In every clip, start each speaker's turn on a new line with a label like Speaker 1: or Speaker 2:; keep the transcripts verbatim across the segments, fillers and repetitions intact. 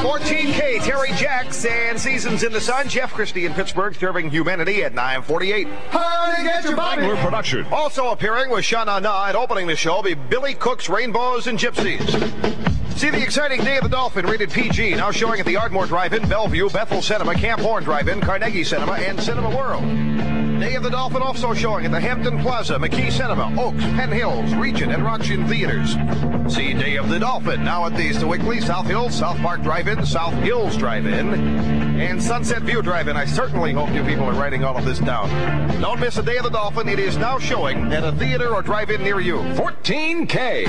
Speaker 1: fourteen K, Terry Jacks and Seasons in the Sun. Jeff Christie in Pittsburgh serving humanity at nine forty-eight.
Speaker 2: Honey, get your Bobby.
Speaker 3: Wrangler Production.
Speaker 1: Also appearing with Shana Na and opening the show will be Billy Cook's Rainbows and Gypsies. See the exciting Day of the Dolphin, rated P G, now showing at the Ardmore Drive-In, Bellevue, Bethel Cinema, Camp Horn Drive-In, Carnegie Cinema, and Cinema World. Day of the Dolphin also showing at the Hampton Plaza, McKee Cinema, Oaks, Penn Hills, Regent, and Rockchin Theaters. See Day of the Dolphin now at the Sewickley, South Hills, South Park Drive-In, South Hills Drive-In, and Sunset View Drive-In. I certainly hope you people are writing all of this down. Don't miss a Day of the Dolphin. It is now showing at a theater or drive-in near you.
Speaker 3: fourteen K.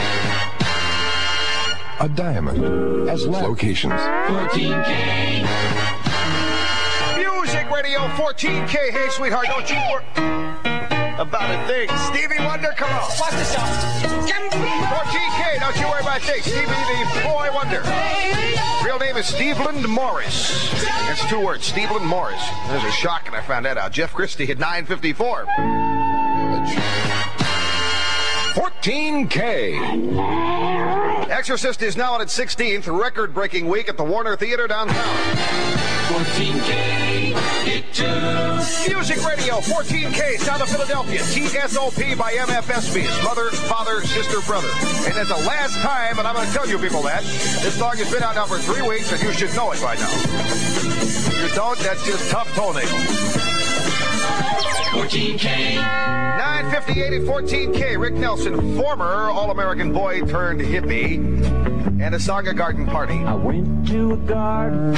Speaker 4: A diamond has locations.
Speaker 5: fourteen K.
Speaker 1: Music Radio fourteen K. Hey, sweetheart, don't you worry about a thing. Stevie Wonder, come on.
Speaker 5: Watch this out.
Speaker 1: fourteen K, don't you worry about a thing. Stevie the Boy Wonder. Real name is Steveland Morris. That's two words, Steveland Morris. There's a shock when I found that out. Jeff Christie at nine fifty-four.
Speaker 3: fourteen K.
Speaker 1: Exorcist is now on its sixteenth record-breaking week at the Warner Theater downtown.
Speaker 5: fourteen K. It too.
Speaker 1: Music Radio fourteen K, Sound of Philadelphia. T S O P by M F S B. His mother, father, sister, brother. And it's the last time, and I'm going to tell you people that, this song has been out now for three weeks, and you should know it by now. If you don't, that's just tough toenail.
Speaker 5: fourteen K.
Speaker 1: nine fifty-eight at fourteen K. Rick Nelson, former All-American boy turned hippie, and a Saga Garden Party.
Speaker 6: I went to a garden.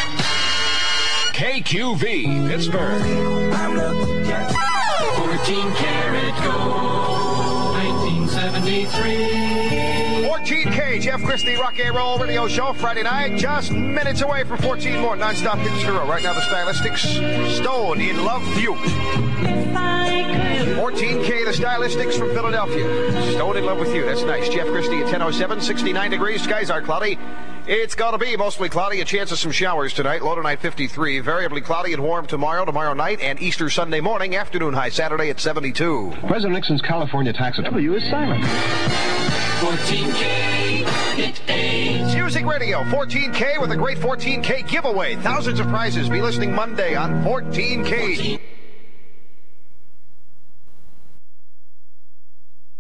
Speaker 3: K Q V, Pittsburgh.
Speaker 6: I'm looking at
Speaker 5: fourteen karat gold. nineteen seventy-three.
Speaker 1: fourteen K, Jeff Christie Rock and Roll Radio Show, Friday night, just minutes away from fourteen more non-stop hits in a row. Right now, the Stylistics, Stone in Love with You. fourteen K, the Stylistics from Philadelphia. Stone in Love with You. That's nice. Jeff Christie at ten oh seven, sixty-nine degrees. Skies are cloudy. It's going to be mostly cloudy. A chance of some showers tonight. Low tonight fifty-three. Variably cloudy and warm tomorrow, tomorrow night, and Easter Sunday morning. Afternoon high Saturday at seventy-two.
Speaker 4: President Nixon's California tax W is silent.
Speaker 5: fourteen K. It ain't.
Speaker 1: Music Radio fourteen K with a great fourteen K giveaway. Thousands of prizes. Be listening Monday on fourteen K.